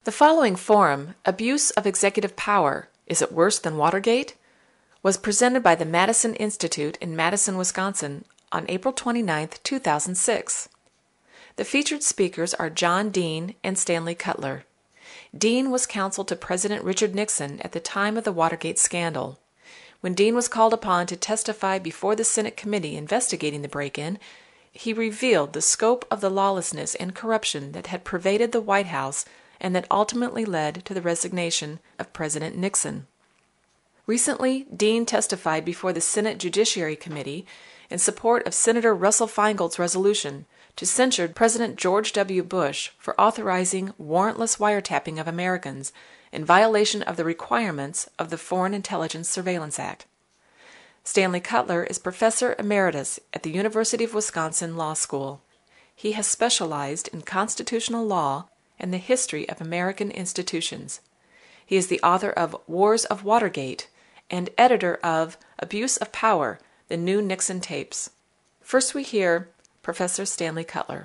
The following forum, Abuse of Executive Power, Is It Worse Than Watergate?, was presented by the Madison Institute in Madison, Wisconsin on April 29, 2006. The featured speakers are John Dean and Stanley Cutler. Dean was counsel to President Richard Nixon at the time of the Watergate scandal. When Dean was called upon to testify before the Senate committee investigating the break-in, he revealed the scope of the lawlessness and corruption that had pervaded the White House and that ultimately led to the resignation of President Nixon. Recently, Dean testified before the Senate Judiciary Committee in support of Senator Russell Feingold's resolution to censure President George W. Bush for authorizing warrantless wiretapping of Americans in violation of the requirements of the Foreign Intelligence Surveillance Act. Stanley Cutler is Professor Emeritus at the University of Wisconsin Law School. He has specialized in constitutional law and the history of American institutions. He is the author of Wars of Watergate and editor of Abuse of Power, The New Nixon Tapes. First we hear Professor Stanley Cutler.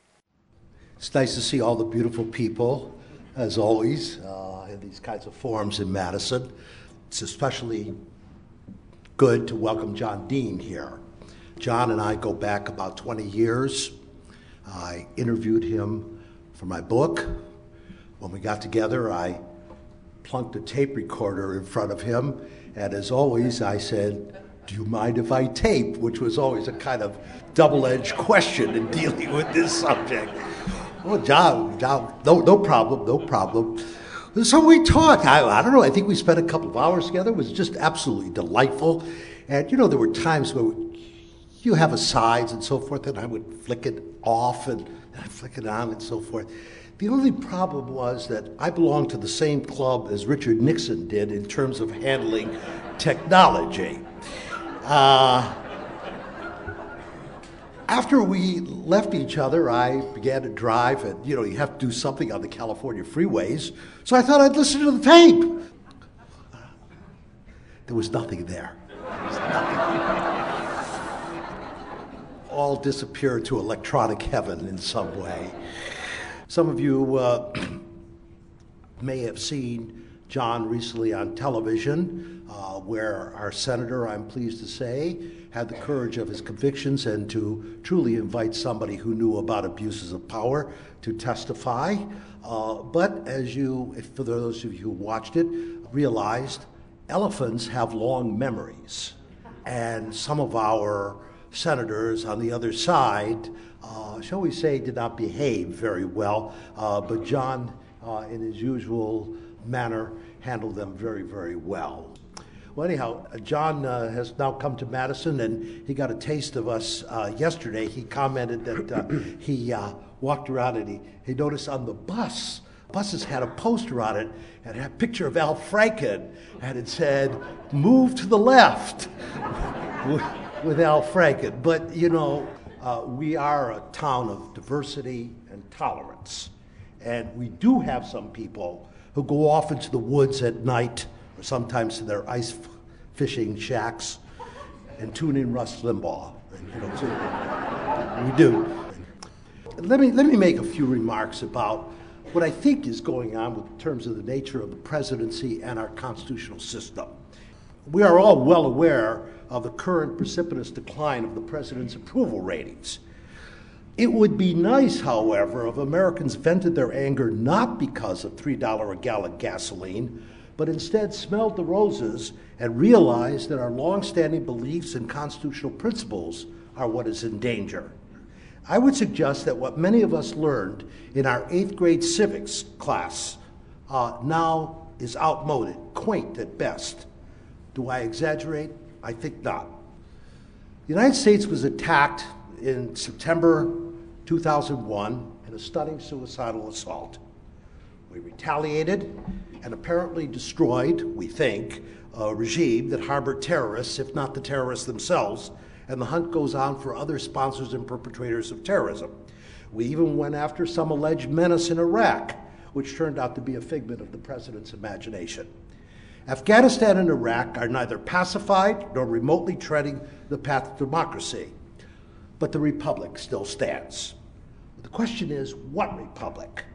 It's nice to see all the beautiful people, as always, in these kinds of forums in Madison. It's especially good to welcome John Dean here. John and I go back about 20 years. I interviewed him for my book. When we got together, I plunked a tape recorder in front of him, and as always, I said, "Do you mind if I tape?" Which was always a kind of double-edged question in dealing with this subject. "Oh, John, no problem. So we talked. I don't know, I think we spent a couple of hours together. It was just absolutely delightful. And, you know, there were times where you have asides and so forth, and I would flick it off and I'd flick it on and so forth. The only problem was that I belonged to the same club as Richard Nixon did in terms of handling technology. After we left each other, I began to drive, and you have to do something on the California freeways, so I thought I'd listen to the tape. There was nothing there. All disappeared to electronic heaven in some way. Some of you may have seen John recently on television, where our senator, I'm pleased to say, had the courage of his convictions and to truly invite somebody who knew about abuses of power to testify. But as you, for those of you who watched it, realized, elephants have long memories. And some of our senators on the other side, shall we say, did not behave very well. But John, in his usual manner, handled them very, very well. Well, anyhow, John has now come to Madison, and he got a taste of us yesterday. He commented that he walked around and he noticed on the buses had a poster on it, and had a picture of Al Franken, and it said, "Move to the left," with Al Franken. But, we are a town of diversity and tolerance, and we do have some people who go off into the woods at night, or sometimes to their ice fishing shacks, and tune in Rush Limbaugh. We do. Let me make a few remarks about what I think is going on in terms of the nature of the presidency and our constitutional system. We are all well aware of the current precipitous decline of the president's approval ratings. It would be nice, however, if Americans vented their anger not because of $3 a gallon gasoline, but instead smelled the roses and realized that our long-standing beliefs and constitutional principles are what is in danger. I would suggest that what many of us learned in our 8th grade civics class now is outmoded, quaint at best. Do I exaggerate? I think not. The United States was attacked in September 2001 in a stunning suicidal assault. We retaliated and apparently destroyed, we think, a regime that harbored terrorists, if not the terrorists themselves, and the hunt goes on for other sponsors and perpetrators of terrorism. We even went after some alleged menace in Iraq, which turned out to be a figment of the president's imagination. Afghanistan and Iraq are neither pacified nor remotely treading the path to democracy, but the republic still stands. The question is, what republic?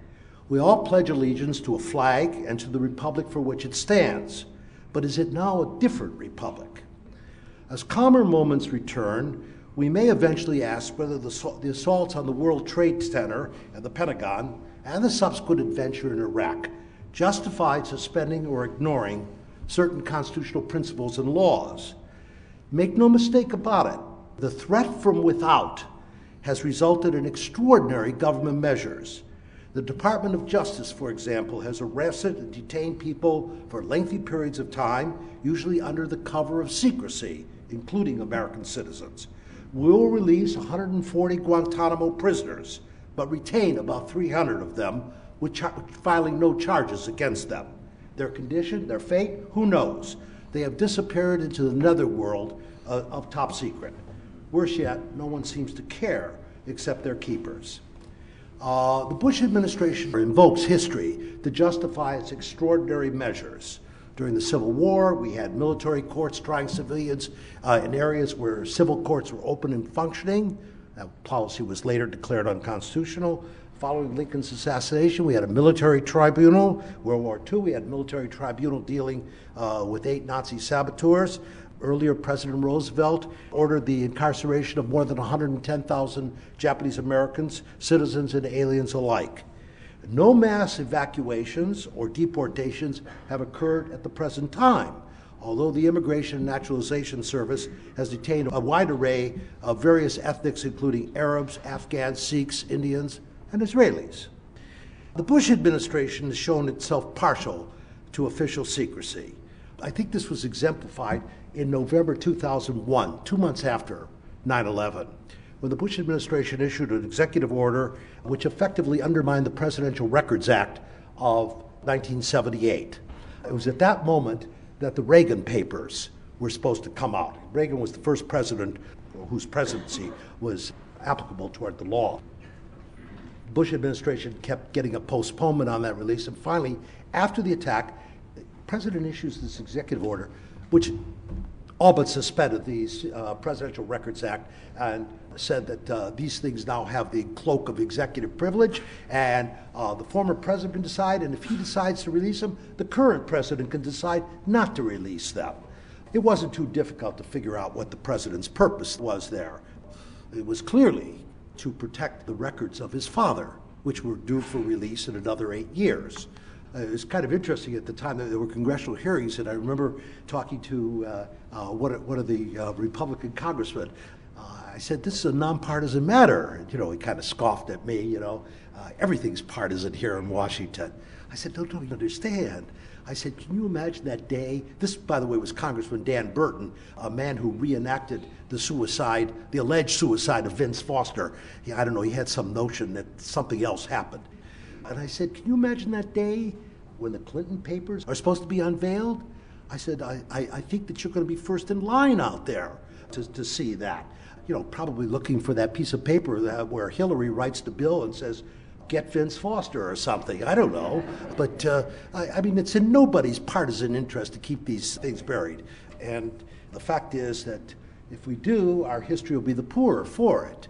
We all pledge allegiance to a flag and to the republic for which it stands. But is it now a different republic? As calmer moments return, we may eventually ask whether the assaults on the World Trade Center and the Pentagon and the subsequent adventure in Iraq justified suspending or ignoring certain constitutional principles and laws. Make no mistake about it, the threat from without has resulted in extraordinary government measures. The Department of Justice, for example, has arrested and detained people for lengthy periods of time, usually under the cover of secrecy, including American citizens. We will release 140 Guantanamo prisoners, but retain about 300 of them, filing no charges against them. Their condition, their fate, who knows? They have disappeared into the netherworld of top secret. Worse yet, no one seems to care except their keepers. The Bush administration invokes history to justify its extraordinary measures. During the Civil War, we had military courts trying civilians in areas where civil courts were open and functioning. That policy was later declared unconstitutional. Following Lincoln's assassination, we had a military tribunal. World War II, we had a military tribunal dealing with 8 Nazi saboteurs. Earlier, President Roosevelt ordered the incarceration of more than 110,000 Japanese Americans, citizens and aliens alike. No mass evacuations or deportations have occurred at the present time, although the Immigration and Naturalization Service has detained a wide array of various ethnics, including Arabs, Afghans, Sikhs, Indians, and Israelis. The Bush administration has shown itself partial to official secrecy. I think this was exemplified in November 2001, 2 months after 9/11, when the Bush administration issued an executive order which effectively undermined the Presidential Records Act of 1978. It was at that moment that the Reagan papers were supposed to come out. Reagan was the first president whose presidency was applicable toward the law. The Bush administration kept getting a postponement on that release, and finally, after the attack, the president issues this executive order, which all but suspended the Presidential Records Act and said that these things now have the cloak of executive privilege, and the former president can decide, and if he decides to release them, the current president can decide not to release them. It wasn't too difficult to figure out what the president's purpose was there. It was clearly to protect the records of his father, which were due for release in another 8 years. It was kind of interesting at the time that there were congressional hearings, and I remember talking to one of the Republican congressmen. I said, "This is a nonpartisan matter." And, he kind of scoffed at me, everything's partisan here in Washington. I said, "Don't you understand?" I said, "Can you imagine that day?" This, by the way, was Congressman Dan Burton, a man who reenacted the alleged suicide of Vince Foster. I don't know, he had some notion that something else happened. And I said, "Can you imagine that day when the Clinton papers are supposed to be unveiled?" I said, I think that you're going to be first in line out there to see that. Probably looking for that piece of paper where Hillary writes the bill and says, "Get Vince Foster," or something. I don't know. But, it's in nobody's partisan interest to keep these things buried. And the fact is that if we do, our history will be the poorer for it.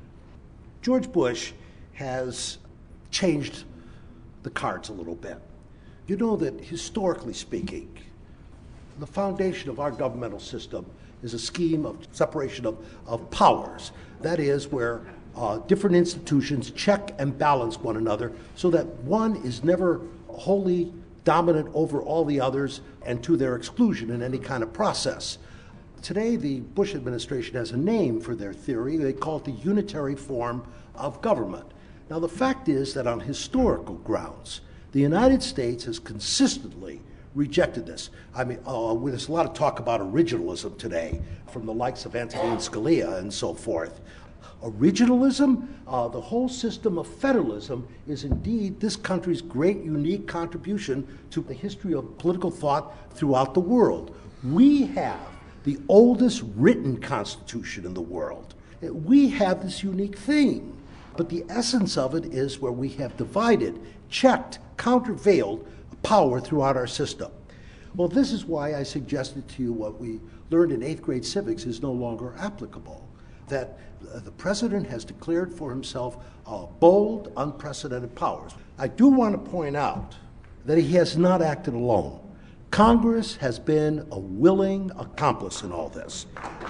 George Bush has changed the cards a little bit. You know that historically speaking, the foundation of our governmental system is a scheme of separation of powers. That is where different institutions check and balance one another so that one is never wholly dominant over all the others and to their exclusion in any kind of process. Today, the Bush administration has a name for their theory. They call it the unitary form of government. Now, the fact is that on historical grounds, the United States has consistently rejected this. There's a lot of talk about originalism today from the likes of Antonin Scalia and so forth. Originalism, the whole system of federalism, is indeed this country's great unique contribution to the history of political thought throughout the world. We have the oldest written constitution in the world. We have this unique thing. But the essence of it is where we have divided, checked, countervailed power throughout our system. Well, this is why I suggested to you what we learned in 8th grade civics is no longer applicable. that the president has declared for himself bold, unprecedented powers. I do want to point out that he has not acted alone. Congress has been a willing accomplice in all this.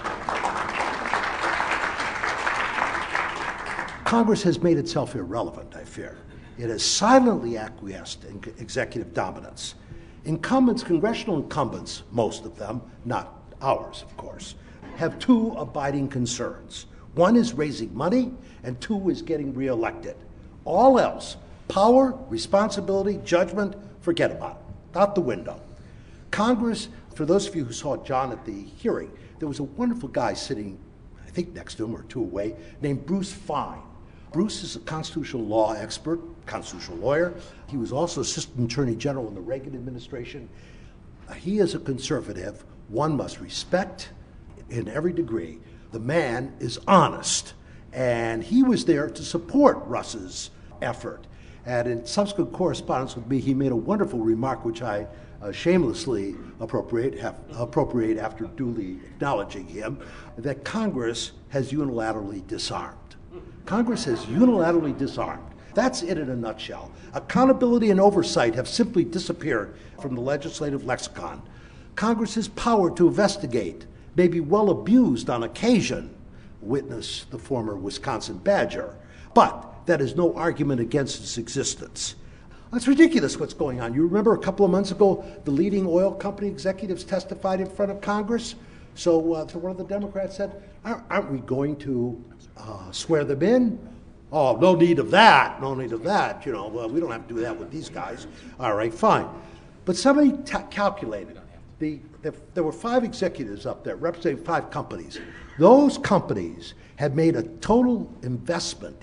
Congress has made itself irrelevant, I fear. It has silently acquiesced in executive dominance. Incumbents, congressional incumbents, most of them, not ours, of course, have two abiding concerns. One is raising money, and two is getting reelected. All else, power, responsibility, judgment, forget about it. Out the window. Congress, for those of you who saw John at the hearing, there was a wonderful guy sitting, I think next to him or two away, named Bruce Fein. Bruce is a constitutional law expert, constitutional lawyer. He was also Assistant Attorney General in the Reagan administration. He is a conservative one must respect in every degree. The man is honest, and he was there to support Russ's effort. And in subsequent correspondence with me, he made a wonderful remark, which I shamelessly appropriate after duly acknowledging him, that Congress has unilaterally disarmed. Congress has unilaterally disarmed. That's it in a nutshell. Accountability and oversight have simply disappeared from the legislative lexicon. Congress's power to investigate may be well abused on occasion, witness the former Wisconsin Badger, but that is no argument against its existence. It's ridiculous what's going on. You remember a couple of months ago, the leading oil company executives testified in front of Congress? So one of the Democrats said, aren't we going to swear them in? Oh, no need of that, no need of that. You know, well, we don't have to do that with these guys. All right, fine. But somebody calculated. There were 5 executives up there representing 5 companies. Those companies had made a total investment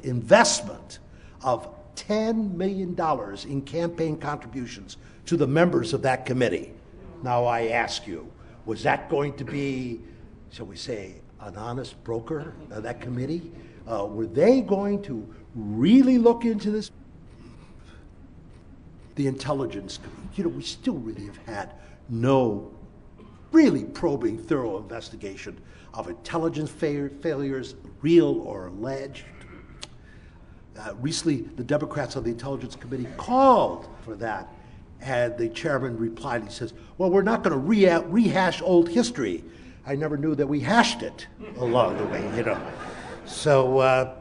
of $10 million in campaign contributions to the members of that committee. Now I ask you, was that going to be, shall we say, an honest broker, that committee? Were they going to really look into this? The Intelligence Committee, we still really have had no really probing, thorough investigation of intelligence failures, real or alleged. Recently, the Democrats on the Intelligence Committee called for that, and the chairman replied, he says, well, we're not going to rehash old history. I never knew that we hashed it along the way, So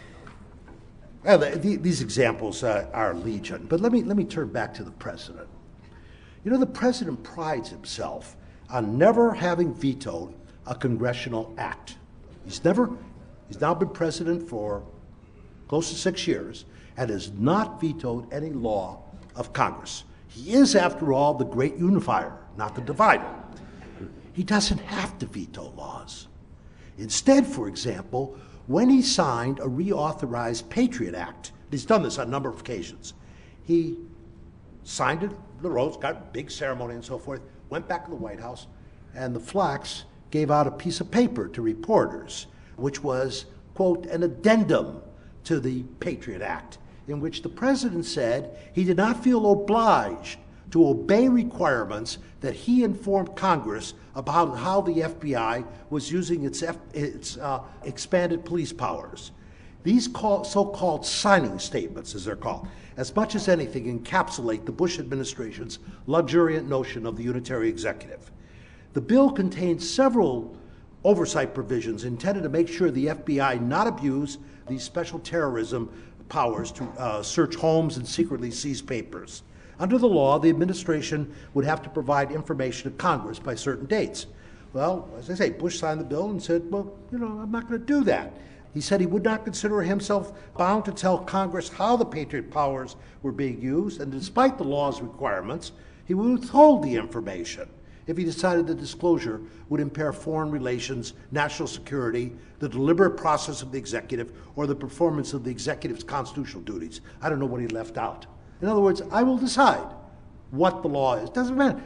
these examples are legion. But let me turn back to the president. The president prides himself on never having vetoed a congressional act. He's now been president for close to 6 years and has not vetoed any law of Congress. He is, after all, the great unifier, not the divider. He doesn't have to veto laws. Instead, for example, when he signed a reauthorized Patriot Act, he's done this on a number of occasions, he signed it, the Rose, got a big ceremony and so forth, went back to the White House, and the Flax gave out a piece of paper to reporters, which was, quote, an addendum to the Patriot Act, in which the president said he did not feel obliged to obey requirements that he informed Congress about how the FBI was using its expanded police powers. These so-called signing statements, as they're called, as much as anything encapsulate the Bush administration's luxuriant notion of the unitary executive. The bill contains several oversight provisions intended to make sure the FBI not abuse these special terrorism powers to search homes and secretly seize papers. Under the law, the administration would have to provide information to Congress by certain dates. Well, as I say, Bush signed the bill and said, well, I'm not going to do that. He said he would not consider himself bound to tell Congress how the Patriot powers were being used, and despite the law's requirements, he would withhold the information if he decided the disclosure would impair foreign relations, national security, the deliberate process of the executive, or the performance of the executive's constitutional duties. I don't know what he left out. In other words, I will decide what the law is. Doesn't matter.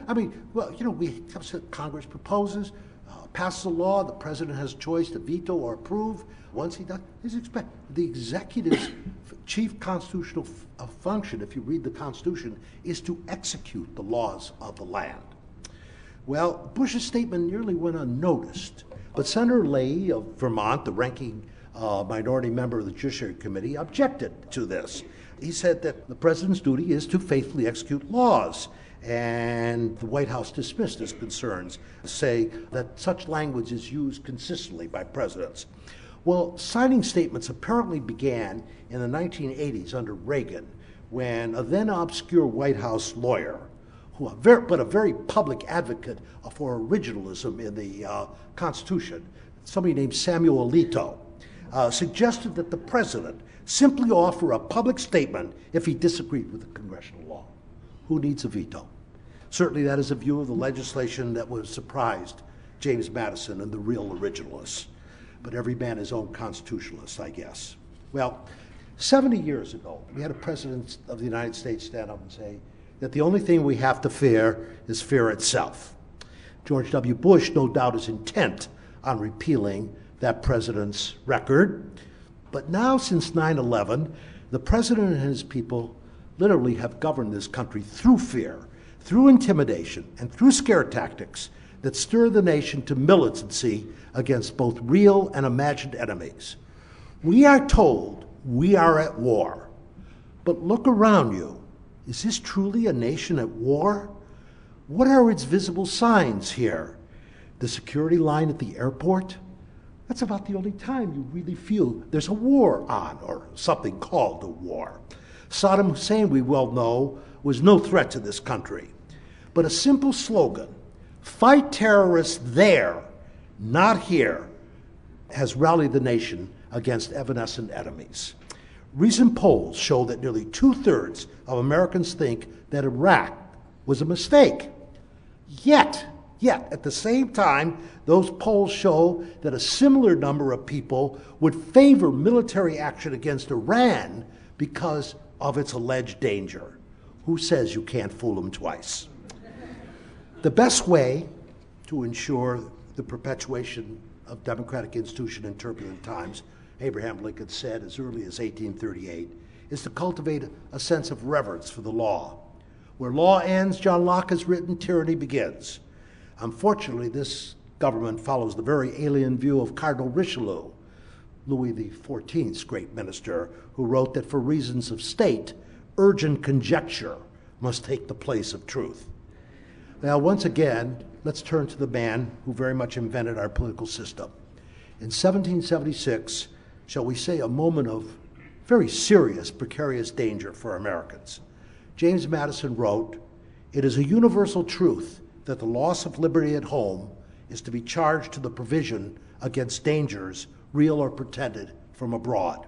Congress proposes, passes a law, the president has a choice to veto or approve. Once he does, the executive's chief constitutional function, if you read the Constitution, is to execute the laws of the land. Well, Bush's statement nearly went unnoticed, but Senator Leahy of Vermont, the ranking minority member of the Judiciary Committee, objected to this. He said that the president's duty is to faithfully execute laws, and the White House dismissed his concerns, say that such language is used consistently by presidents. Well, signing statements apparently began in the 1980s under Reagan, when a then obscure White House lawyer, but a very public advocate for originalism in the Constitution, somebody named Samuel Alito, suggested that the president simply offer a public statement if he disagreed with the congressional law. Who needs a veto? Certainly that is a view of the legislation that was surprised James Madison and the real originalists. But every man his own constitutionalist, I guess. Well, 70 years ago, we had a president of the United States stand up and say that the only thing we have to fear is fear itself. George W. Bush, no doubt, is intent on repealing that president's record. But now, since 9/11, the president and his people literally have governed this country through fear, through intimidation, and through scare tactics that stir the nation to militancy against both real and imagined enemies. We are told we are at war. But look around you. Is this truly a nation at war? What are its visible signs here? The security line at the airport? That's about the only time you really feel there's a war on, or something called a war. Saddam Hussein, we well know, was no threat to this country. But a simple slogan, fight terrorists there, not here, has rallied the nation against evanescent enemies. Recent polls show that nearly 2/3 of Americans think that Iraq was a mistake. Yet, at the same time, those polls show that a similar number of people would favor military action against Iran because of its alleged danger. Who says you can't fool them twice? The best way to ensure the perpetuation of democratic institution in turbulent times, Abraham Lincoln said as early as 1838, is to cultivate a sense of reverence for the law. Where law ends, John Locke has written, tyranny begins. Unfortunately, this government follows the very alien view of Cardinal Richelieu, Louis XIV's great minister, who wrote that for reasons of state, urgent conjecture must take the place of truth. Now, once again, let's turn to the man who very much invented our political system. In 1776, shall we say, a moment of very serious, precarious danger for Americans. James Madison wrote, "It is a universal truth that the loss of liberty at home is to be charged to the provision against dangers, real or pretended, from abroad."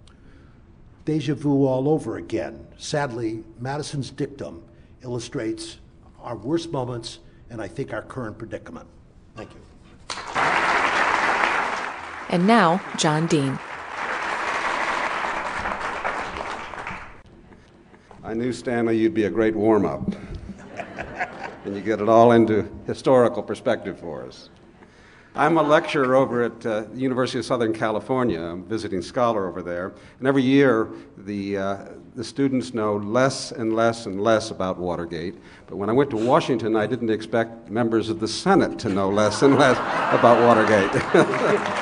Deja vu all over again. Sadly, Madison's dictum illustrates our worst moments and I think our current predicament. Thank you. And now, John Dean. I knew, Stanley, you'd be a great warm-up. And you get it all into historical perspective for us. I'm a lecturer over at the University of Southern California. I'm a visiting scholar over there. And every year, the students know less and less and less about Watergate. But when I went to Washington, I didn't expect members of the Senate to know less and less about Watergate.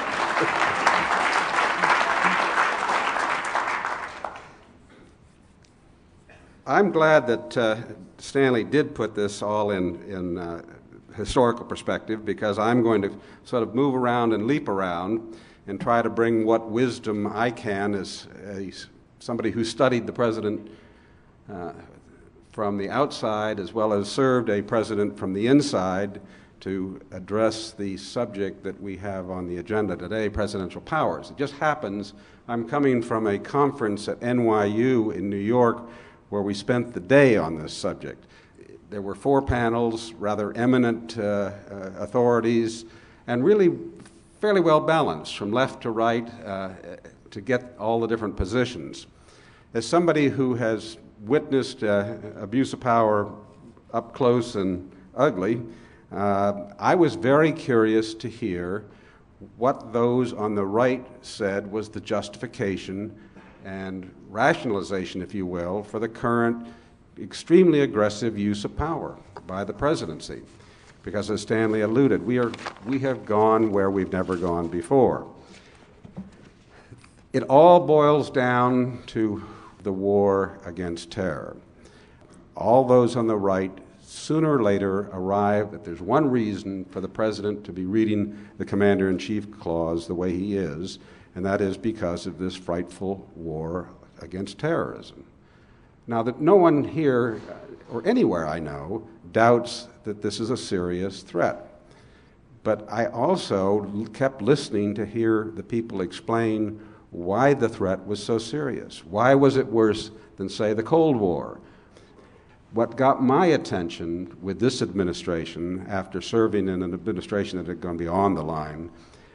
I'm glad that Stanley did put this all in historical perspective, because I'm going to sort of move around and leap around and try to bring what wisdom I can as somebody who studied the president from the outside as well as served a president from the inside to address the subject that we have on the agenda today, presidential powers. It just happens I'm coming from a conference at NYU in New York where we spent the day on this subject. There were 4 panels, rather eminent authorities, and really fairly well balanced from left to right to get all the different positions. As somebody who has witnessed abuse of power up close and ugly, I was very curious to hear what those on the right said was the justification and rationalization, if you will, for the current extremely aggressive use of power by the presidency. because as Stanley alluded, we have gone where we've never gone before. It all boils down to the war against terror. All those on the right sooner or later arrive that there's one reason for the president to be reading the Commander-in-Chief clause the way he is, and that is because of this frightful war against terrorism. Now, that no one here or anywhere I know doubts that this is a serious threat. But I also kept listening to hear the people explain why the threat was so serious. Why was it worse than, say, the Cold War? What got my attention with this administration, after serving in an administration that had gone beyond the line,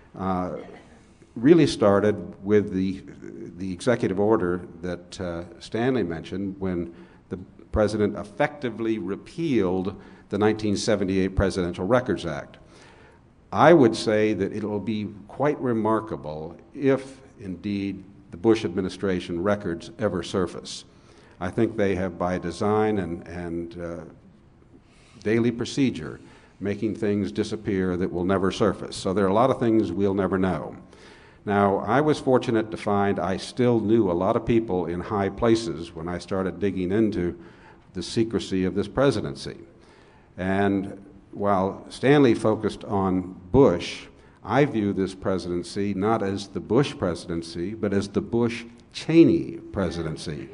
really started with the executive order that Stanley mentioned when the president effectively repealed the 1978 Presidential Records Act. I would say that it will be quite remarkable if, indeed, the Bush administration records ever surface. I think they have, by design and daily procedure, making things disappear that will never surface. So there are a lot of things we'll never know. Now, I was fortunate to find I still knew a lot of people in high places when I started digging into the secrecy of this presidency. And while Stanley focused on Bush, I view this presidency not as the Bush presidency, but as the Bush-Cheney presidency.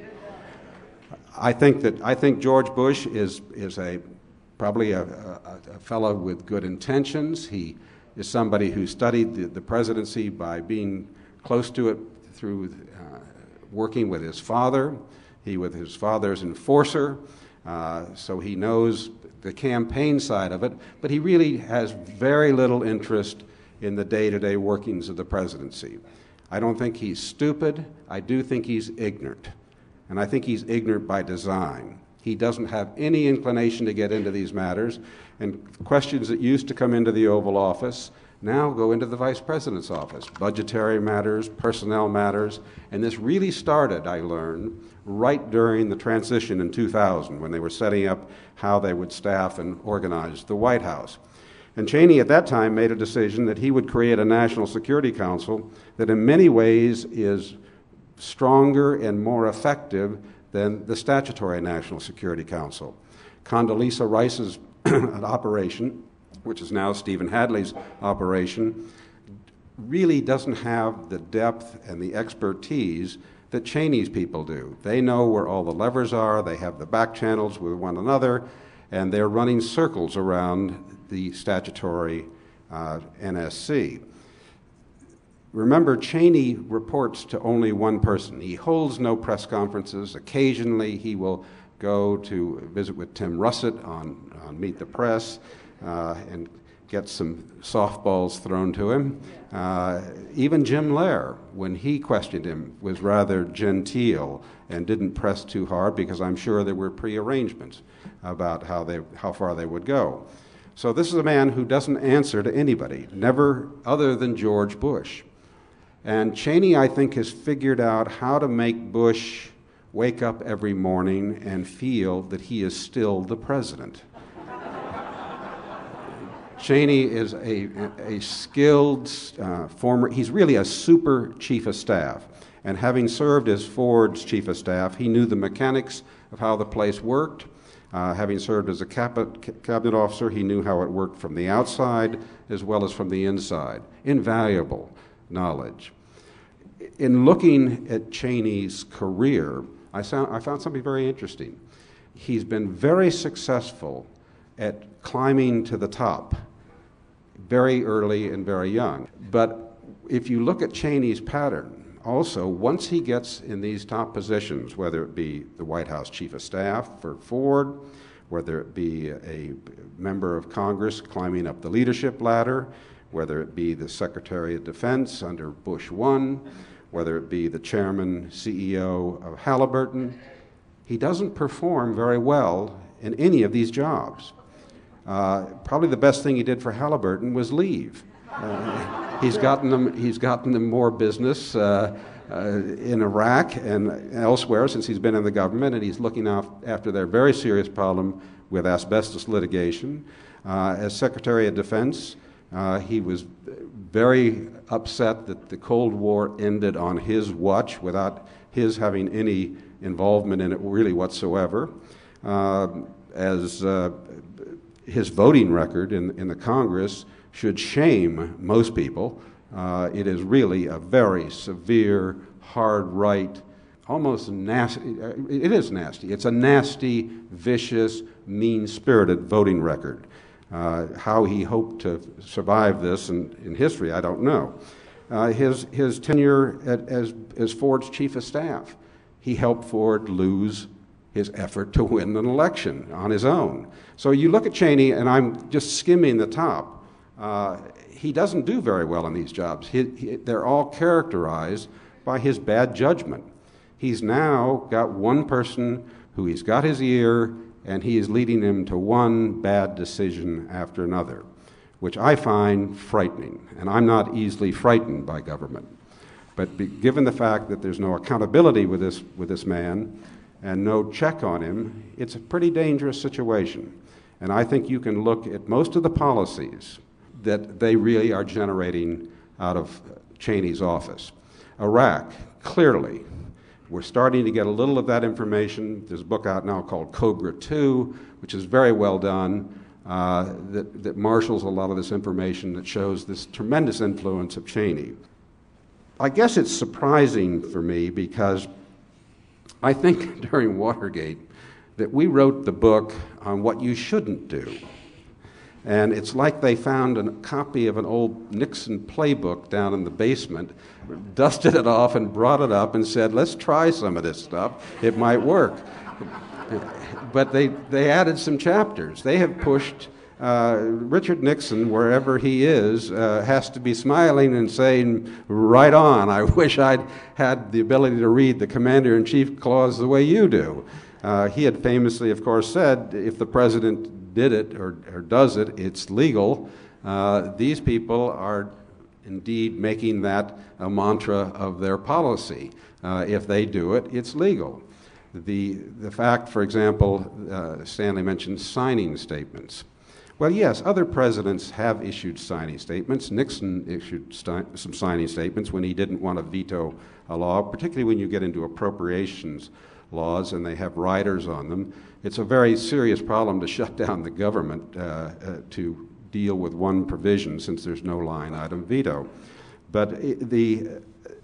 I think George Bush is probably a fellow with good intentions. He is somebody who studied the presidency by being close to it through working with his father. He was his father's enforcer, so he knows the campaign side of it, but he really has very little interest in the day-to-day workings of the presidency. I don't think he's stupid. I do think he's ignorant. And I think he's ignorant by design. He doesn't have any inclination to get into these matters, and questions that used to come into the Oval Office now go into the Vice President's office. Budgetary matters, personnel matters, and this really started, I learned, right during the transition in 2000 when they were setting up how they would staff and organize the White House. And Cheney at that time made a decision that he would create a National Security Council that in many ways is stronger and more effective than the statutory National Security Council. Condoleezza Rice's operation, which is now Stephen Hadley's operation, really doesn't have the depth and the expertise that Cheney's people do. They know where all the levers are, they have the back channels with one another, and they're running circles around the statutory NSC. Remember, Cheney reports to only one person. He holds no press conferences. Occasionally he will go to visit with Tim Russett on Meet the Press and get some softballs thrown to him. Even Jim Lehrer, when he questioned him, was rather genteel and didn't press too hard because I'm sure there were prearrangements about how far they would go. So this is a man who doesn't answer to anybody, never other than George Bush. And Cheney, I think, has figured out how to make Bush wake up every morning and feel that he is still the president. Cheney is a skilled former, he's really a super chief of staff. And having served as Ford's chief of staff, he knew the mechanics of how the place worked. Having served as a cabinet officer, he knew how it worked from the outside as well as from the inside. Invaluable knowledge. In looking at Cheney's career, I found something very interesting. He's been very successful at climbing to the top very early and very young. But if you look at Cheney's pattern, also, once he gets in these top positions, whether it be the White House Chief of Staff for Ford, whether it be a member of Congress climbing up the leadership ladder, whether it be the Secretary of Defense under Bush 1, whether it be the chairman, CEO of Halliburton, he doesn't perform very well in any of these jobs. Probably the best thing he did for Halliburton was leave. He's gotten them more business in Iraq and elsewhere since he's been in the government, and he's looking after their very serious problem with asbestos litigation. As Secretary of Defense, he was very upset that the Cold War ended on his watch without his having any involvement in it really whatsoever. As his voting record in the Congress should shame most people. It is really a very severe, hard right, almost nasty. It is nasty. It's a nasty, vicious, mean-spirited voting record. How he hoped to survive this in history, I don't know. His tenure as Ford's chief of staff, he helped Ford lose his effort to win an election on his own. So you look at Cheney, and I'm just skimming the top. He doesn't do very well in these jobs. They're all characterized by his bad judgment. He's now got one person who he's got his ear, and he is leading him to one bad decision after another, which I find frightening. And I'm not easily frightened by government. But given the fact that there's no accountability with this man and no check on him, it's a pretty dangerous situation. And I think you can look at most of the policies that they really are generating out of Cheney's office. Iraq, clearly, we're starting to get a little of that information. There's a book out now called Cobra 2, which is very well done, that marshals a lot of this information that shows this tremendous influence of Cheney. I guess it's surprising for me because I think during Watergate that we wrote the book on what you shouldn't do. And it's like they found a copy of an old Nixon playbook down in the basement, dusted it off and brought it up and said, let's try some of this stuff. It might work. But they added some chapters. They have pushed Richard Nixon, wherever he is, has to be smiling and saying, right on, I wish I'd had the ability to read the Commander-in-Chief clause the way you do. He had famously, of course, said, if the president did it or does it, it's legal. These people are indeed making that a mantra of their policy. If they do it, it's legal. The fact, for example, Stanley mentioned signing statements. Well, yes, other presidents have issued signing statements. Nixon issued some signing statements when he didn't want to veto a law, particularly when you get into appropriations laws and they have riders on them. It's a very serious problem to shut down the government to deal with one provision since there's no line item veto. But the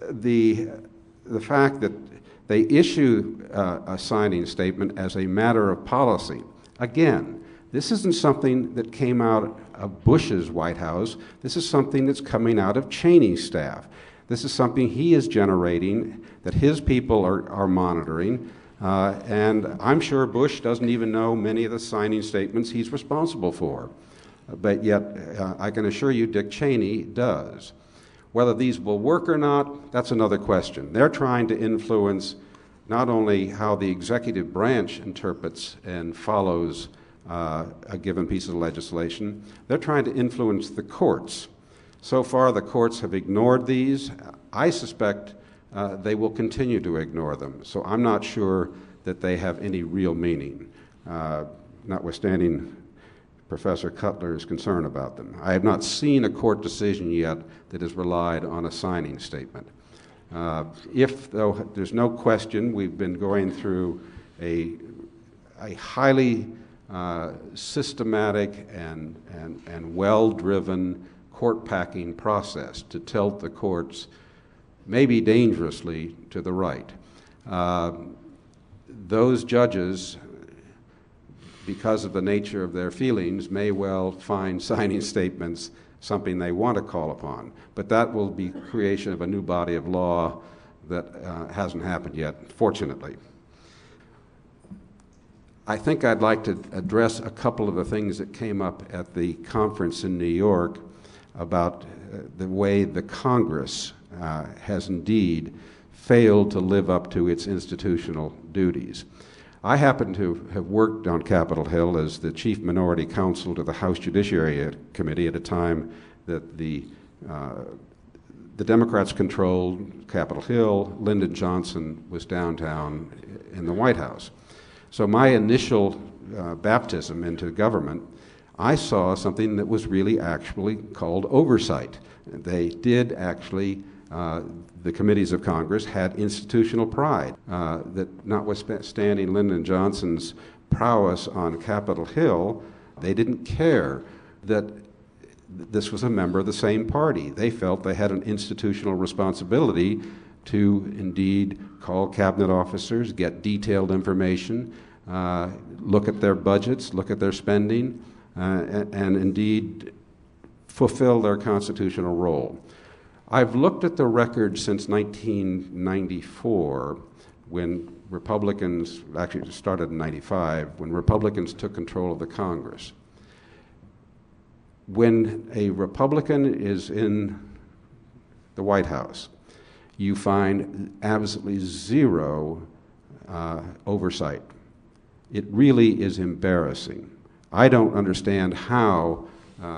fact that they issue a signing statement as a matter of policy, again, this isn't something that came out of Bush's White House. This is something that's coming out of Cheney's staff. This is something he is generating that his people are monitoring. And I'm sure Bush doesn't even know many of the signing statements he's responsible for. But yet, I can assure you Dick Cheney does. Whether these will work or not, that's another question. They're trying to influence not only how the executive branch interprets and follows a given piece of legislation, they're trying to influence the courts. So far, the courts have ignored these. I suspect they will continue to ignore them. So I'm not sure that they have any real meaning, notwithstanding Professor Cutler's concern about them. I have not seen a court decision yet that has relied on a signing statement. Though there's no question, we've been going through a highly systematic and well-driven court-packing process to tilt the courts maybe dangerously to the right. Those judges, because of the nature of their feelings, may well find signing statements something they want to call upon. But that will be creation of a new body of law that hasn't happened yet, fortunately. I think I'd like to address a couple of the things that came up at the conference in New York about the way the Congress has indeed failed to live up to its institutional duties. I happen to have worked on Capitol Hill as the chief minority counsel to the House Judiciary Committee at a time that the Democrats controlled Capitol Hill. Lyndon Johnson was downtown in the White House. So my initial baptism into government, I saw something that was really actually called oversight. They did actually, the committees of Congress had institutional pride, that notwithstanding Lyndon Johnson's prowess on Capitol Hill, they didn't care that this was a member of the same party. They felt they had an institutional responsibility to indeed call cabinet officers, get detailed information, look at their budgets, look at their spending, and indeed fulfill their constitutional role. I've looked at the record since 1994, when Republicans, actually it started in 95, when Republicans took control of the Congress. When a Republican is in the White House, you find absolutely zero oversight. It really is embarrassing. I don't understand how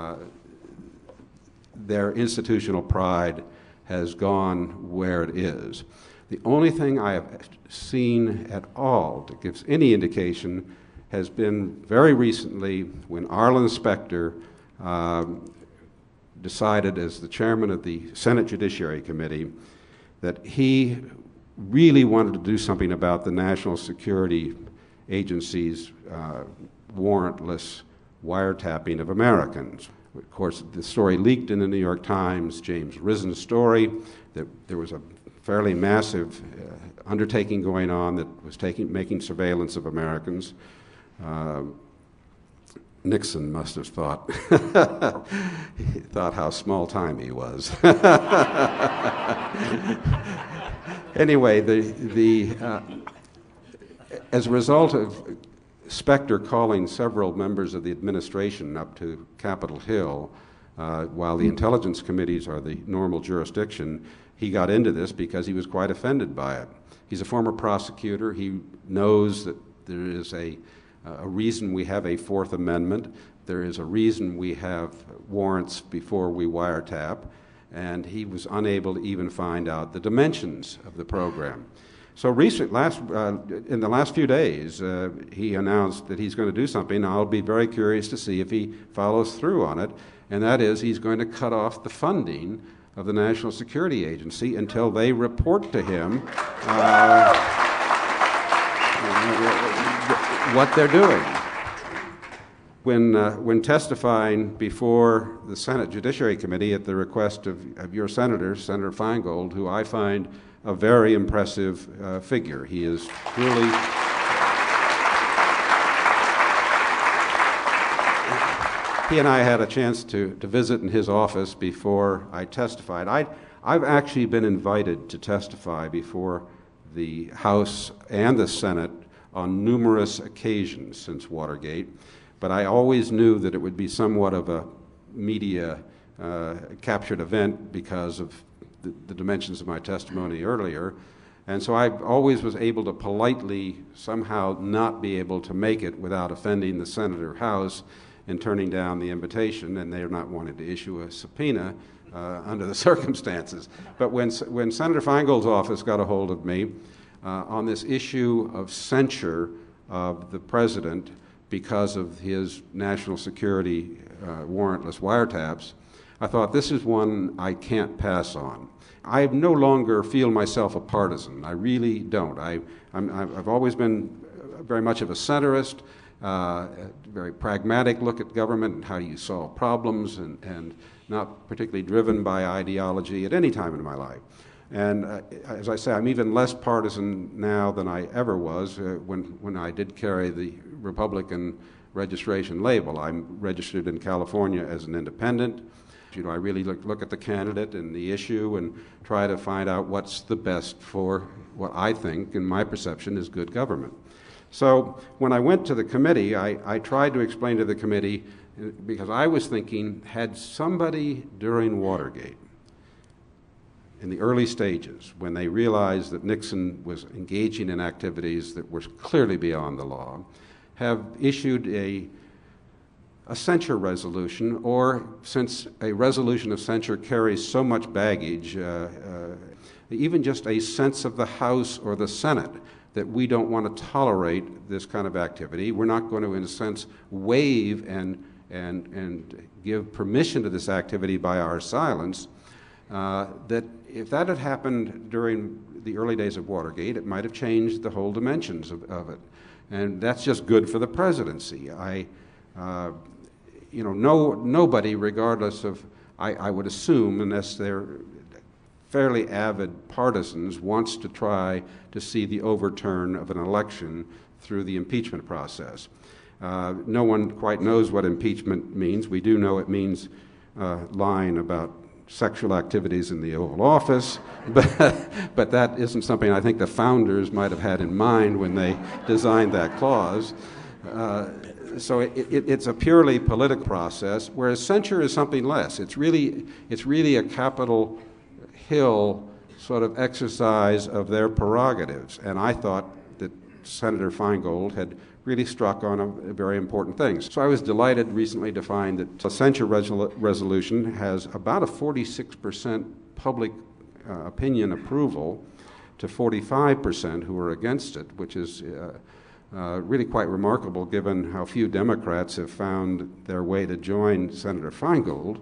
their institutional pride has gone where it is. The only thing I have seen at all that gives any indication has been very recently when Arlen Specter decided, as the chairman of the Senate Judiciary Committee, that he really wanted to do something about the National Security Agency's warrantless wiretapping of Americans. Of course, the story leaked in the New York Times, James Risen's story, that there was a fairly massive undertaking going on that was making surveillance of Americans. Nixon must have thought, he thought how small time he was. Anyway, as a result of Specter calling several members of the administration up to Capitol Hill, while the intelligence committees are the normal jurisdiction, he got into this because he was quite offended by it. He's a former prosecutor. He knows that there is a reason we have a Fourth Amendment. There is a reason we have warrants before we wiretap, and he was unable to even find out the dimensions of the program. So in the last few days, he announced that he's going to do something. I'll be very curious to see if he follows through on it, and that is he's going to cut off the funding of the National Security Agency until they report to him what they're doing. When testifying before the Senate Judiciary Committee at the request of your senator, Senator Feingold, who I find a very impressive figure. He is truly... He and I had a chance to visit in his office before I testified. I've actually been invited to testify before the House and the Senate on numerous occasions since Watergate, but I always knew that it would be somewhat of a media captured event because of the dimensions of my testimony earlier. And so I always was able to politely somehow not be able to make it without offending the Senate or House and turning down the invitation, and they're not wanting to issue a subpoena under the circumstances. But when Senator Feingold's office got a hold of me on this issue of censure of the president because of his national security warrantless wiretaps, I thought, this is one I can't pass on. I no longer feel myself a partisan. I really don't. I've always been very much of a centrist, a very pragmatic look at government and how do you solve problems, and not particularly driven by ideology at any time in my life. And as I say, I'm even less partisan now than I ever was when I did carry the Republican registration label. I'm registered in California as an independent. You know, I really look at the candidate and the issue and try to find out what's the best for what I think, in my perception, is good government. So when I went to the committee, I tried to explain to the committee, because I was thinking, had somebody during Watergate, in the early stages, when they realized that Nixon was engaging in activities that were clearly beyond the law, have issued a censure resolution, or since a resolution of censure carries so much baggage, even just a sense of the House or the Senate that we don't want to tolerate this kind of activity. We're not going to, in a sense, waive and give permission to this activity by our silence. That if that had happened during the early days of Watergate, it might have changed the whole dimensions of it. And that's just good for the presidency. Nobody, regardless of, I would assume, unless they're fairly avid partisans, wants to try to see the overturn of an election through the impeachment process. No one quite knows what impeachment means. We do know it means lying about sexual activities in the Oval Office, but that isn't something I think the founders might have had in mind when they designed that clause. So it's a purely political process, whereas censure is something less. It's really a Capitol Hill sort of exercise of their prerogatives, and I thought that Senator Feingold had really struck on a very important thing. So I was delighted recently to find that a censure resolution has about a 46% public opinion approval to 45% who are against it, which is really quite remarkable given how few Democrats have found their way to join Senator Feingold.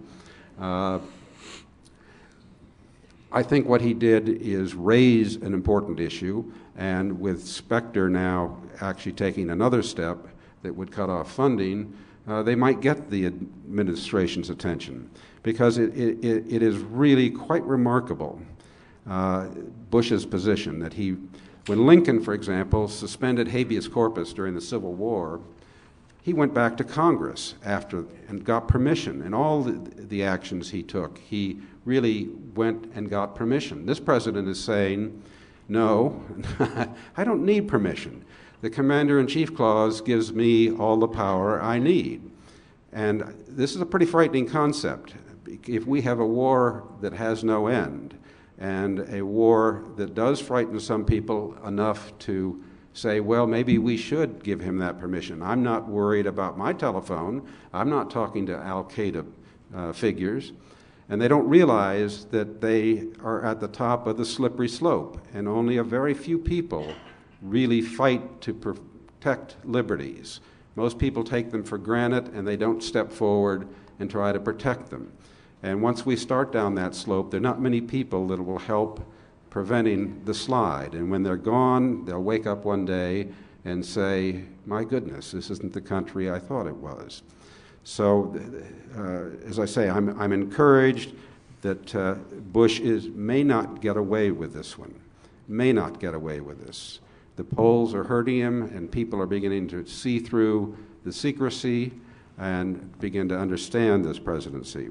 I think what he did is raise an important issue, and with Specter now actually taking another step that would cut off funding, they might get the administration's attention, because it is really quite remarkable, Bush's position, that when Lincoln, for example, suspended habeas corpus during the Civil War, he went back to Congress after and got permission. And all the actions he took, he really went and got permission. This president is saying, no, I don't need permission. The Commander-in-Chief Clause gives me all the power I need. And this is a pretty frightening concept. If we have a war that has no end, and a war that does frighten some people enough to say, well, maybe we should give him that permission. I'm not worried about my telephone. I'm not talking to Al-Qaeda figures. And they don't realize that they are at the top of the slippery slope, and only a very few people really fight to protect liberties. Most people take them for granted, and they don't step forward and try to protect them. And once we start down that slope, there are not many people that will help preventing the slide. And when they're gone, they'll wake up one day and say, my goodness, this isn't the country I thought it was. So, as I say, I'm encouraged that Bush may not get away with this one, may not get away with this. The polls are hurting him, and people are beginning to see through the secrecy and begin to understand this presidency.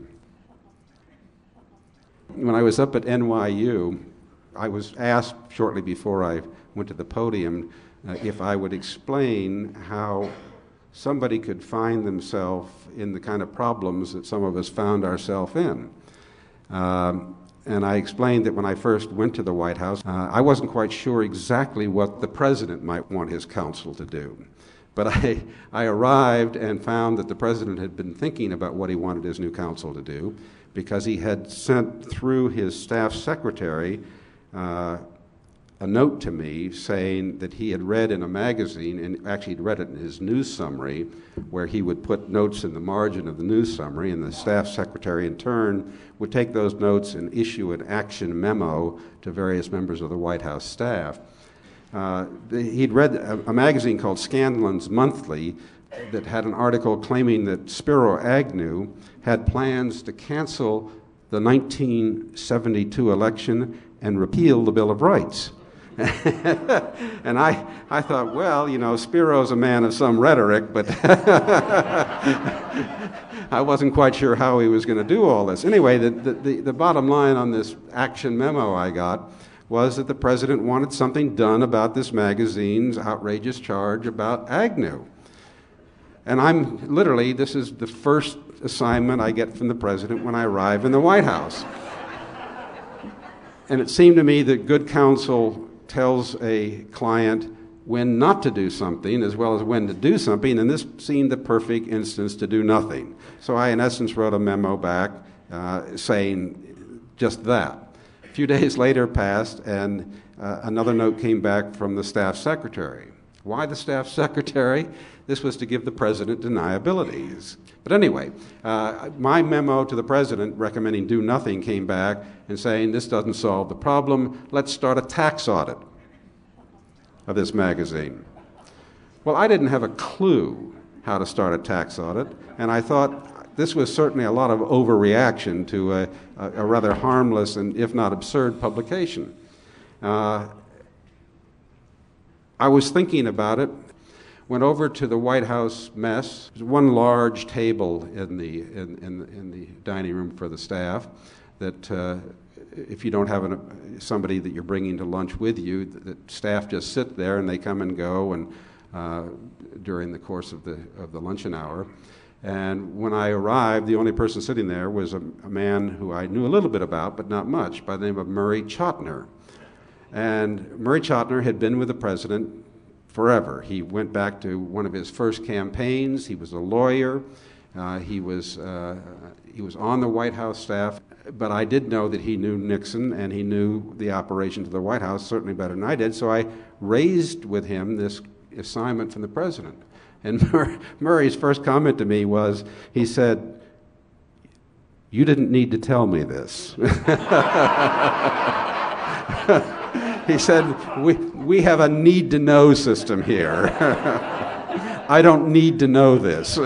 When I was up at NYU, I was asked shortly before I went to the podium if I would explain how somebody could find themselves in the kind of problems that some of us found ourselves in. And I explained that when I first went to the White House, I wasn't quite sure exactly what the president might want his counsel to do. But I arrived and found that the president had been thinking about what he wanted his new counsel to do, because he had sent through his staff secretary a note to me saying that he had read in a magazine, and actually he'd read it in his news summary, where he would put notes in the margin of the news summary, and the staff secretary in turn would take those notes and issue an action memo to various members of the White House staff. He'd read a magazine called Scanlon's Monthly that had an article claiming that Spiro Agnew had plans to cancel the 1972 election and repeal the Bill of Rights. And I thought, well, you know, Spiro's a man of some rhetoric, but I wasn't quite sure how he was going to do all this. Anyway, the bottom line on this action memo I got was that the president wanted something done about this magazine's outrageous charge about Agnew. And this is the first assignment I get from the president when I arrive in the White House. And it seemed to me that good counsel tells a client when not to do something as well as when to do something, and this seemed the perfect instance to do nothing. So I, in essence, wrote a memo back saying just that. few days later passed, and another note came back from the staff secretary. Why the staff secretary? This was to give the president deniabilities. But anyway, my memo to the president recommending do nothing came back and saying this doesn't solve the problem. Let's start a tax audit of this magazine. Well, I didn't have a clue how to start a tax audit, and I thought this was certainly a lot of overreaction to a rather harmless and, if not absurd, publication. I was thinking about it, went over to the White House mess. There's one large table in the dining room for the staff that if you don't have somebody that you're bringing to lunch with you, the staff just sit there and they come and go and during the course of the luncheon hour. And when I arrived, the only person sitting there was a man who I knew a little bit about, but not much, by the name of Murray Chotiner. And Murray Chotiner had been with the president forever. He went back to one of his first campaigns. He was a lawyer. He was on the White House staff. But I did know that he knew Nixon and he knew the operation to the White House certainly better than I did. So I raised with him this assignment from the president. And Murray's first comment to me was, he said, "You didn't need to tell me this." He said, we have a need-to-know system here. I don't need to know this.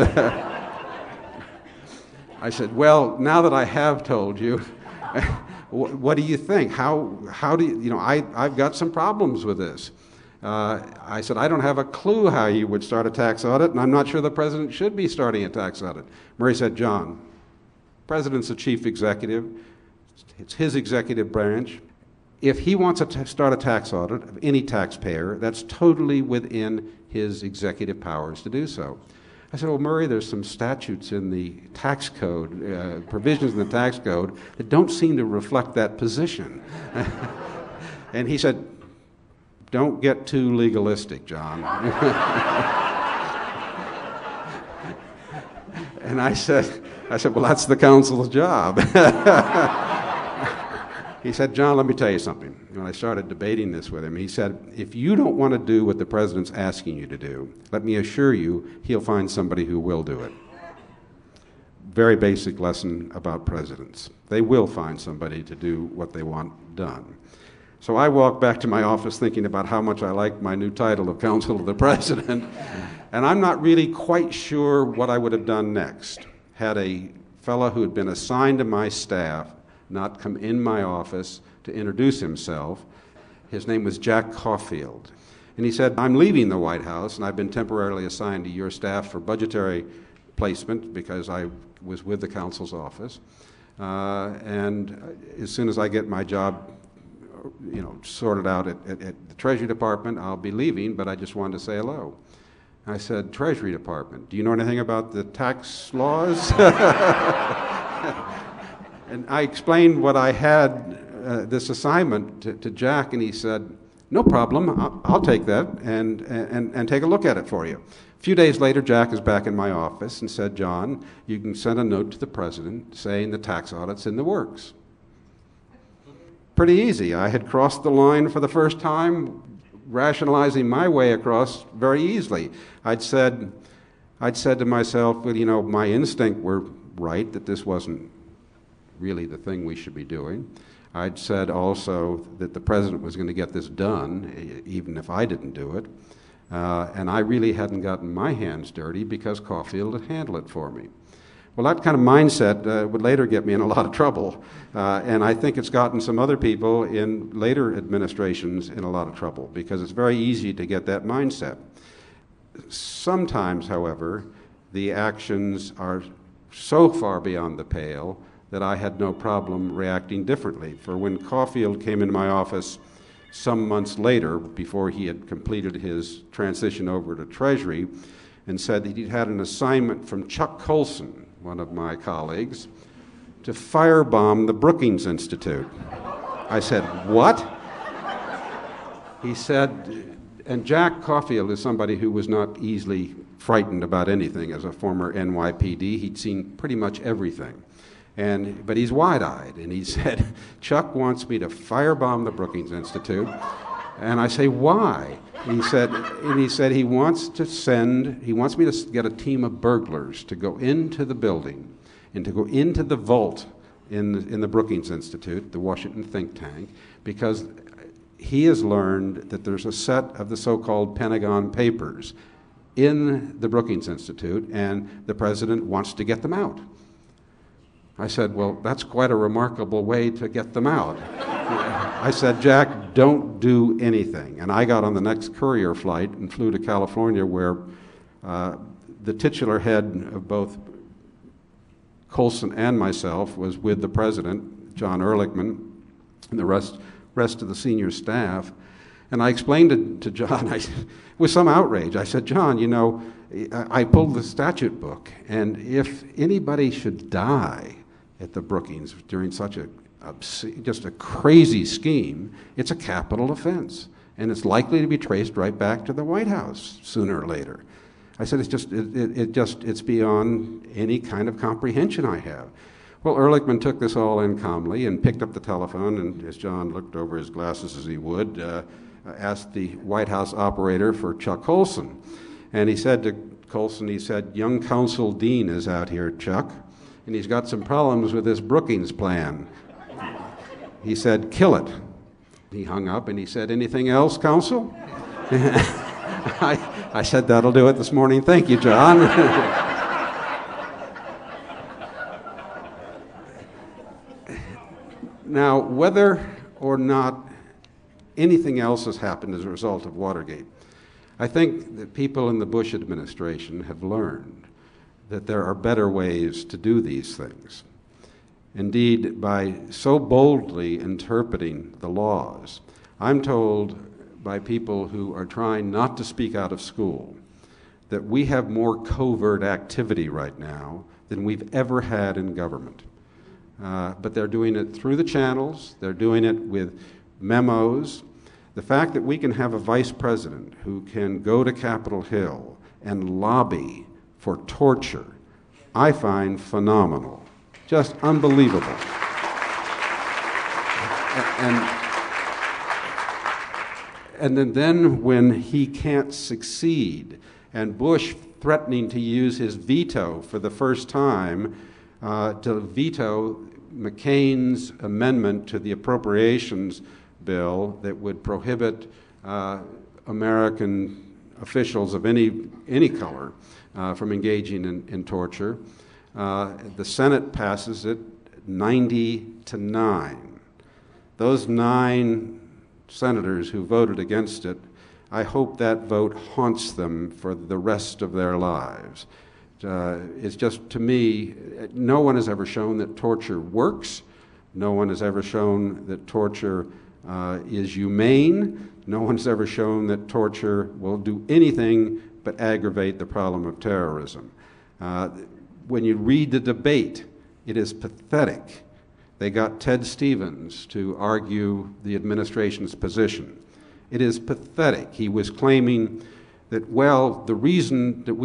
I said, well, now that I have told you, what do you think? How do you, I've got some problems with this. I said, I don't have a clue how you would start a tax audit, and I'm not sure the president should be starting a tax audit. Murray said, John, president's the chief executive. It's his executive branch. If he wants to start a tax audit of any taxpayer, that's totally within his executive powers to do so. I said, well, Murray, there's some statutes in the tax code, provisions in the tax code, that don't seem to reflect that position. And he said, don't get too legalistic, John. And I said, well, that's the counsel's job. He said, John, let me tell you something. When I started debating this with him, he said, if you don't want to do what the president's asking you to do, let me assure you he'll find somebody who will do it. Very basic lesson about presidents. They will find somebody to do what they want done. So I walked back to my office thinking about how much I liked my new title of Counsel to the President, and I'm not really quite sure what I would have done next had a fellow who had been assigned to my staff not come in my office to introduce himself. His name was Jack Caulfield. And he said, I'm leaving the White House, and I've been temporarily assigned to your staff for budgetary placement because I was with the counsel's office. And as soon as I get my job sorted out at the Treasury Department, I'll be leaving, but I just wanted to say hello. I said, Treasury Department, do you know anything about the tax laws? And I explained what I had, this assignment to Jack, and he said, no problem, I'll take that and take a look at it for you. A few days later, Jack is back in my office and said, John, you can send a note to the president saying the tax audit's in the works. Pretty easy. I had crossed the line for the first time, rationalizing my way across very easily. I'd said to myself, well, my instinct were right that this wasn't really the thing we should be doing. I'd said also that the president was going to get this done, even if I didn't do it. And I really hadn't gotten my hands dirty because Caulfield had handled it for me. Well, that kind of mindset would later get me in a lot of trouble. And I think it's gotten some other people in later administrations in a lot of trouble because it's very easy to get that mindset. Sometimes, however, the actions are so far beyond the pale that I had no problem reacting differently. For when Caulfield came into my office some months later, before he had completed his transition over to Treasury, and said that he'd had an assignment from Chuck Colson, one of my colleagues, to firebomb the Brookings Institute. I said, what? He said, and Jack Caulfield is somebody who was not easily frightened about anything. As a former NYPD, he'd seen pretty much everything. But he's wide-eyed, and he said, Chuck wants me to firebomb the Brookings Institute. And I say, why? He said he wants me to get a team of burglars to go into the building and to go into the vault in the Brookings Institute, the Washington think tank, because he has learned that there's a set of the so-called Pentagon Papers in the Brookings Institute, and the president wants to get them out. I said, well, that's quite a remarkable way to get them out. I said, Jack, don't do anything. And I got on the next courier flight and flew to California, where the titular head of both Colson and myself was with the president, John Ehrlichman, and the rest of the senior staff. And I explained to John, with some outrage, I said, John, you know, I pulled the statute book, and if anybody should die at the Brookings during such just a crazy scheme, it's a capital offense, and it's likely to be traced right back to the White House sooner or later. I said, it's beyond any kind of comprehension I have. Well, Ehrlichman took this all in calmly and picked up the telephone, and as John looked over his glasses as he would, asked the White House operator for Chuck Colson. And he said to Colson, young Counsel Dean is out here, Chuck, and he's got some problems with this Brookings plan. He said, kill it. He hung up and he said, anything else, Counsel? I said, that'll do it this morning. Thank you, John. Now, whether or not anything else has happened as a result of Watergate, I think that people in the Bush administration have learned that there are better ways to do these things. Indeed, by so boldly interpreting the laws, I'm told by people who are trying not to speak out of school that we have more covert activity right now than we've ever had in government. But they're doing it through the channels, they're doing it with memos. The fact that we can have a vice president who can go to Capitol Hill and lobby for torture, I find phenomenal, just unbelievable. And then when he can't succeed, and Bush threatening to use his veto for the first time to veto McCain's amendment to the appropriations bill that would prohibit American officials of any color from engaging in torture. The Senate passes it 90-9. Those 9 senators who voted against it, I hope that vote haunts them for the rest of their lives. It's just, to me, no one has ever shown that torture works. No one has ever shown that torture is humane. No one's ever shown that torture will do anything but aggravate the problem of terrorism. When you read the debate, it is pathetic. They got Ted Stevens to argue the administration's position. It is pathetic. He was claiming that, well, the reason that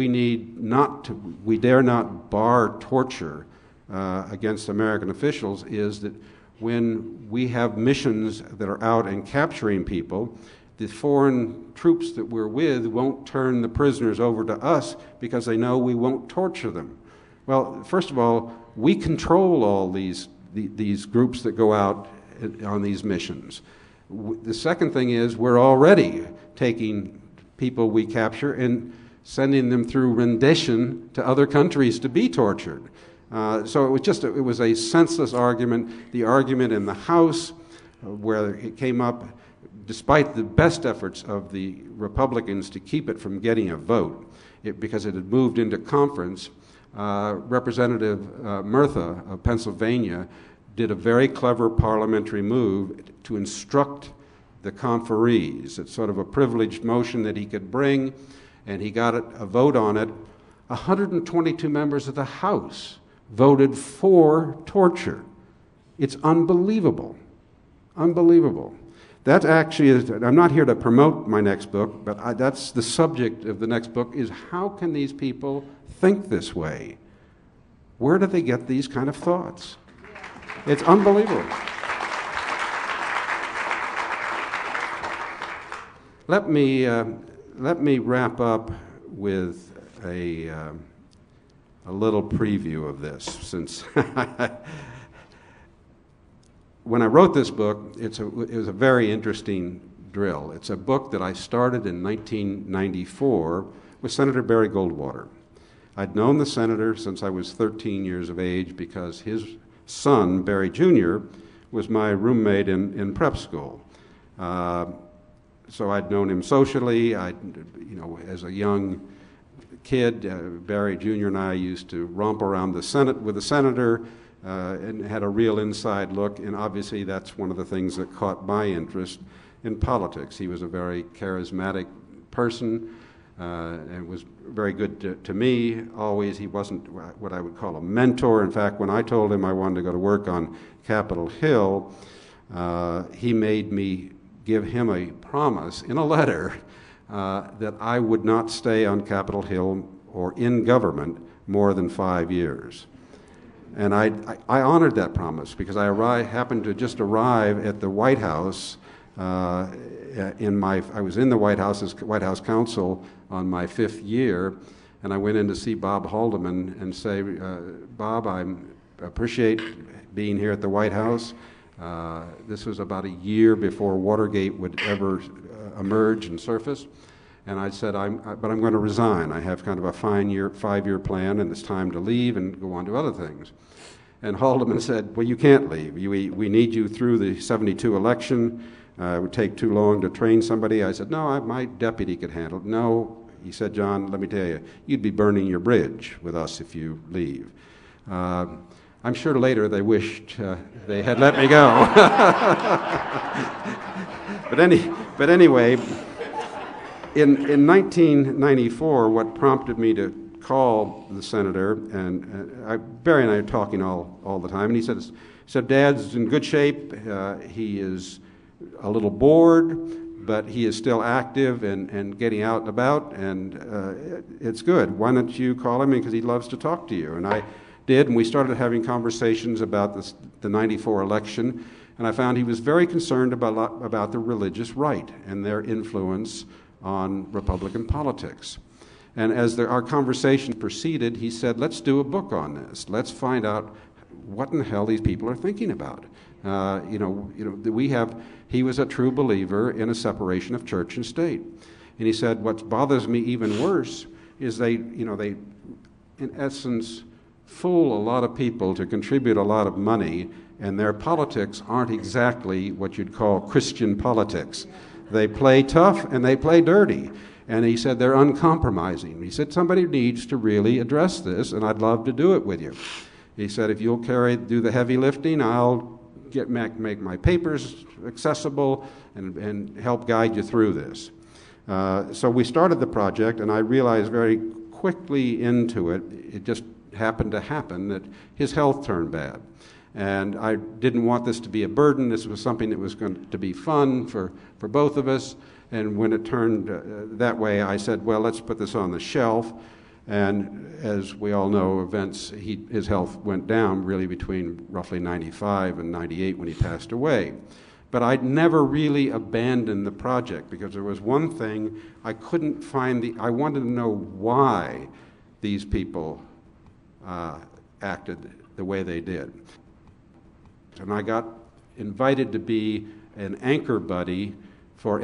we dare not bar torture against American officials is that when we have missions that are out and capturing people, the foreign troops that we're with won't turn the prisoners over to us because they know we won't torture them. Well, first of all, we control all these groups that go out on these missions. The second thing is we're already taking people we capture and sending them through rendition to other countries to be tortured. So it was a senseless argument. The argument in the House, where it came up, despite the best efforts of the Republicans to keep it from getting a vote, because it had moved into conference, Representative Murtha of Pennsylvania did a very clever parliamentary move to instruct the conferees. It's sort of a privileged motion that he could bring, and he got a vote on it. 122 members of the House voted for torture. It's unbelievable. Unbelievable. That actually is, I'm not here to promote my next book, but that's the subject of the next book, is how can these people think this way? Where do they get these kind of thoughts? It's unbelievable. Let me wrap up with a little preview of this, since when I wrote this book, it was a very interesting drill. It's a book that I started in 1994 with Senator Barry Goldwater. I'd known the senator since I was 13 years of age because his son, Barry Jr., was my roommate in prep school. So I'd known him socially. As a young kid, Barry Jr. and I used to romp around the Senate with the senator and had a real inside look, and obviously that's one of the things that caught my interest in politics. He was a very charismatic person and was very good to me always. He wasn't what I would call a mentor. In fact, when I told him I wanted to go to work on Capitol Hill, he made me give him a promise in a letter that I would not stay on Capitol Hill or in government more than 5 years. And I honored that promise because I happened to just arrive at the White House. I was in the White House as White House counsel on my 5th year, and I went in to see Bob Haldeman and say, Bob, I appreciate being here at the White House. This was about a year before Watergate would ever emerge and surface. And I said, but I'm going to resign. I have kind of a 5-year plan, and it's time to leave and go on to other things. And Haldeman said, well, you can't leave. We need you through the 72 election. It would take too long to train somebody. I said, no, my deputy could handle it. No, he said, John, let me tell you, you'd be burning your bridge with us if you leave. I'm sure later they wished they had let me go. But anyway, in 1994, what prompted me to call the senator, and Barry and I are talking all the time, and he said, Dad's in good shape. He is a little bored, but he is still active and getting out and about, and it's good. Why don't you call him? Because he loves to talk to you. And I did, and we started having conversations about the 94 election, and I found he was very concerned about the religious right and their influence on Republican politics. And as our conversation proceeded, he said, let's do a book on this. Let's find out what in the hell these people are thinking about. He was a true believer in a separation of church and state. And he said, what bothers me even worse is they in essence, fool a lot of people to contribute a lot of money, and their politics aren't exactly what you'd call Christian politics. They play tough and they play dirty. And he said they're uncompromising. He said somebody needs to really address this, and I'd love to do it with you. He said if you'll do the heavy lifting, I'll make my papers accessible and help guide you through this. So we started the project, and I realized very quickly into it, it just happened to happen that his health turned bad. And I didn't want this to be a burden. This was something that was going to be fun for both of us. And when it turned that way, I said, well, let's put this on the shelf. And as we all know, his health went down really between roughly 95 and 98 when he passed away. But I'd never really abandoned the project because there was one thing I couldn't find. I wanted to know why these people acted the way they did. And I got invited to be an anchor buddy for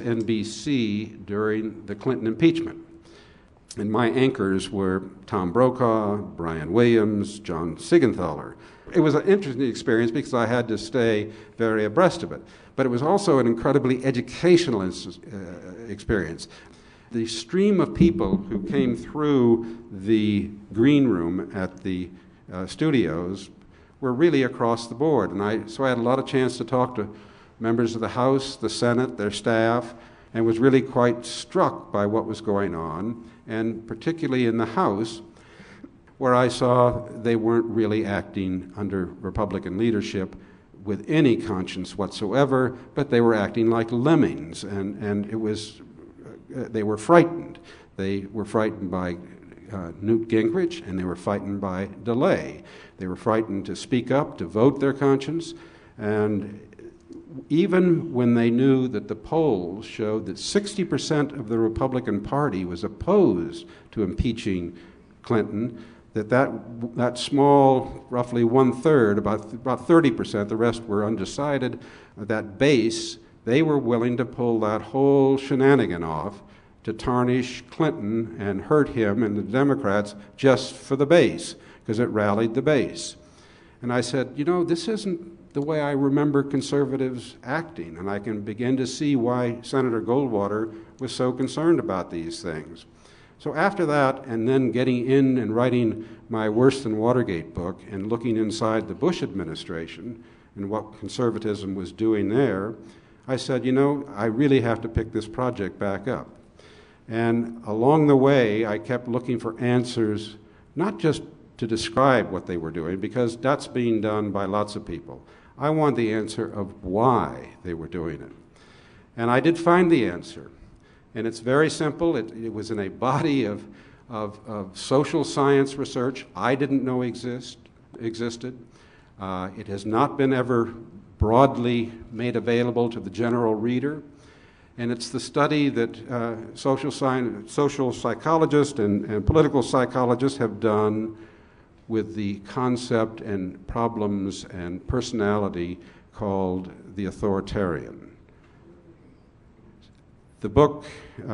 MSNBC during the Clinton impeachment. And my anchors were Tom Brokaw, Brian Williams, John Siegenthaler. It was an interesting experience because I had to stay very abreast of it. But it was also an incredibly educational experience. The stream of people who came through the green room at the studios were really across the board. And so I had a lot of chance to talk to members of the House, the Senate, their staff, and was really quite struck by what was going on, and particularly in the House, where I saw they weren't really acting under Republican leadership with any conscience whatsoever, but they were acting like lemmings, and it was they were frightened. They were frightened by Newt Gingrich, and they were frightened by delay. They were frightened to speak up, to vote their conscience, and even when they knew that the polls showed that 60% of the Republican Party was opposed to impeaching Clinton, that small, roughly one-third, about 30%, the rest were undecided, that base, they were willing to pull that whole shenanigan off to tarnish Clinton and hurt him and the Democrats just for the base, because it rallied the base. And I said, this isn't the way I remember conservatives acting, and I can begin to see why Senator Goldwater was so concerned about these things. So after that, and then getting in and writing my Worse Than Watergate book and looking inside the Bush administration and what conservatism was doing there, I said, I really have to pick this project back up. And along the way, I kept looking for answers, not just to describe what they were doing, because that's being done by lots of people. I want the answer of why they were doing it. And I did find the answer. And it's very simple. It was in a body of social science research I didn't know existed. It has not been ever broadly made available to the general reader. And it's the study that social psychologists and political psychologists have done with the concept and problems and personality called the authoritarian. The book,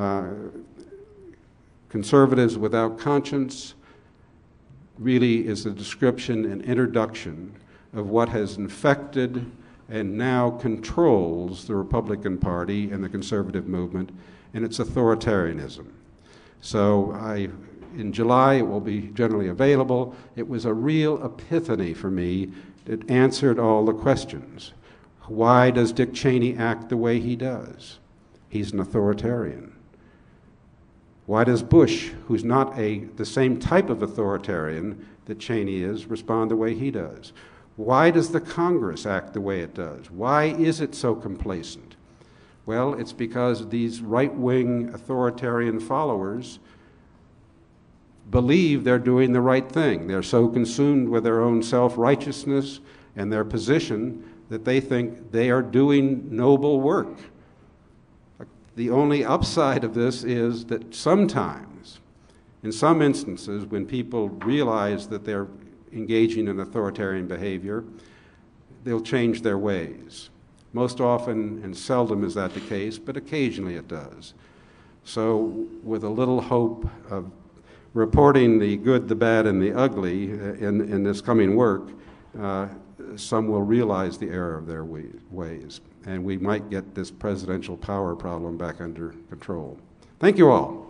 Conservatives Without Conscience, really is a description and introduction of what has infected and now controls the Republican Party and the conservative movement, and it's authoritarianism. So in July, it will be generally available. It was a real epiphany for me. It answered all the questions. Why does Dick Cheney act the way he does? He's an authoritarian. Why does Bush, who's not the same type of authoritarian that Cheney is, respond the way he does? Why does the Congress act the way it does? Why is it so complacent? Well, it's because these right-wing authoritarian followers believe they're doing the right thing. They're so consumed with their own self-righteousness and their position that they think they are doing noble work. The only upside of this is that sometimes, in some instances, when people realize that they're engaging in authoritarian behavior, they'll change their ways. Most often and seldom is that the case, but occasionally it does. So with a little hope of reporting the good, the bad, and the ugly in this coming work, some will realize the error of their ways, and we might get this presidential power problem back under control. Thank you all.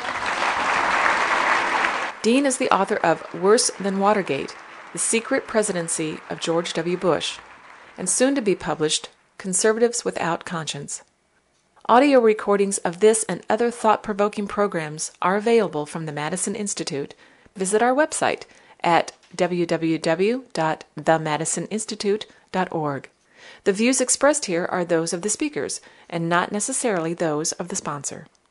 Dean is the author of Worse Than Watergate, The Secret Presidency of George W. Bush, and soon to be published, Conservatives Without Conscience. Audio recordings of this and other thought-provoking programs are available from the Madison Institute. Visit our website at www.themadisoninstitute.org. The views expressed here are those of the speakers and not necessarily those of the sponsor.